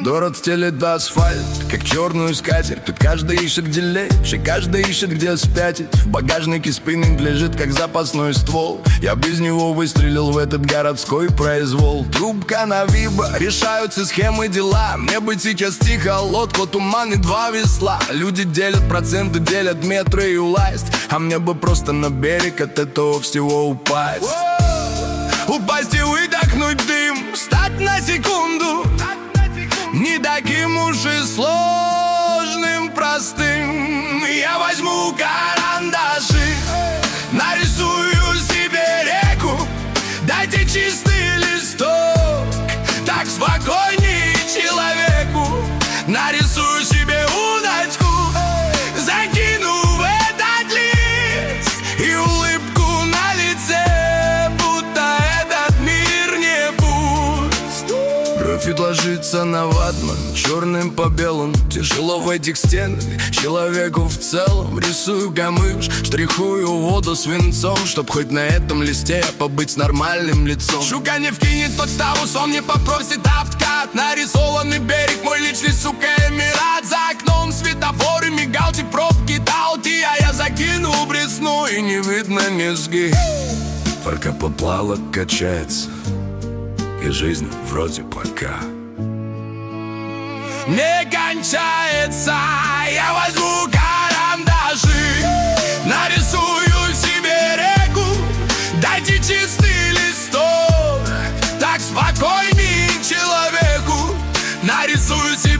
Город стелет асфальт, как черную скатерть. Тут каждый ищет, где лечь, и каждый ищет, где спятить. В багажнике спиннинг лежит, как запасной ствол. Я без него выстрелил в этот городской произвол. Трубка на вибо, решаются схемы, дела. Мне бы сейчас тихо, лодку, туман и два весла. Люди делят проценты, делят метры и уласть. А мне бы просто на берег от этого всего упасть. Упасть и выдохнуть дым, встать на секунду. Не таким уж и сложным, простым. Я возьму карандаши, нарисую себе реку. Дайте чистый листок, так спокойней человеку. Нарисую себе удочку, закину в этот лист и улыбку на лице, будто этот мир не пуст. Профит ложится на ватман, черным по белому. Тяжело в этих стенах человеку в целом. Рисую камыш, штрихую воду свинцом, чтоб хоть на этом листе побыть с нормальным лицом. Шука не вкинет тот статус, он не попросит откат. Нарисованный берег, мой личный, сука, эмират. За окном светофоры, мигалки, пробки, талки. А я закину бресну, и не видно низги. Только поплавок качается, и жизнь вроде пока не кончается. Я возьму карандаши, нарисую себе реку. Дайте чистый листок, так спокойней человеку. Нарисую себе